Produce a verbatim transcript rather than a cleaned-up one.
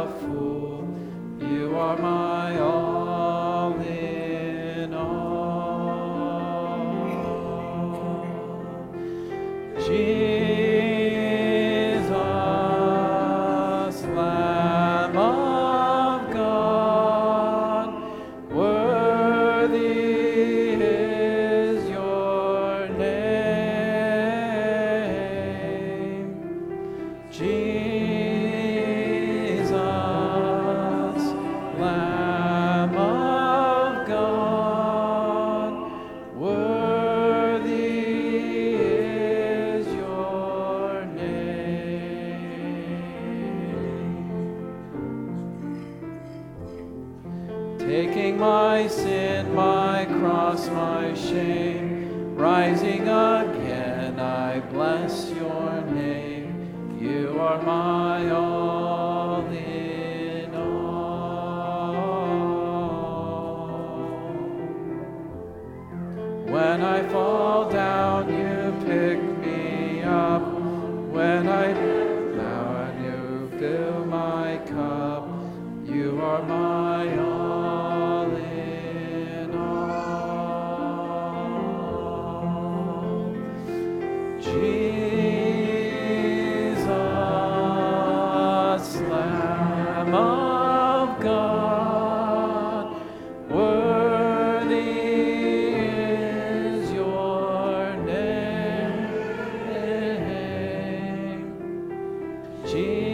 a fool. You are my all in all. Jesus, Lamb of God, worthy is your name. Jesus, Lamb of God, worthy is your name. Taking my sin, my cross, my shame, rising again, I bless your name. You are my all in all. When I fall down, you pick me up. When I kneel down, you fill my cup. You are my all in all. Jesus, Lamb of God, worthy is your name. Jesus,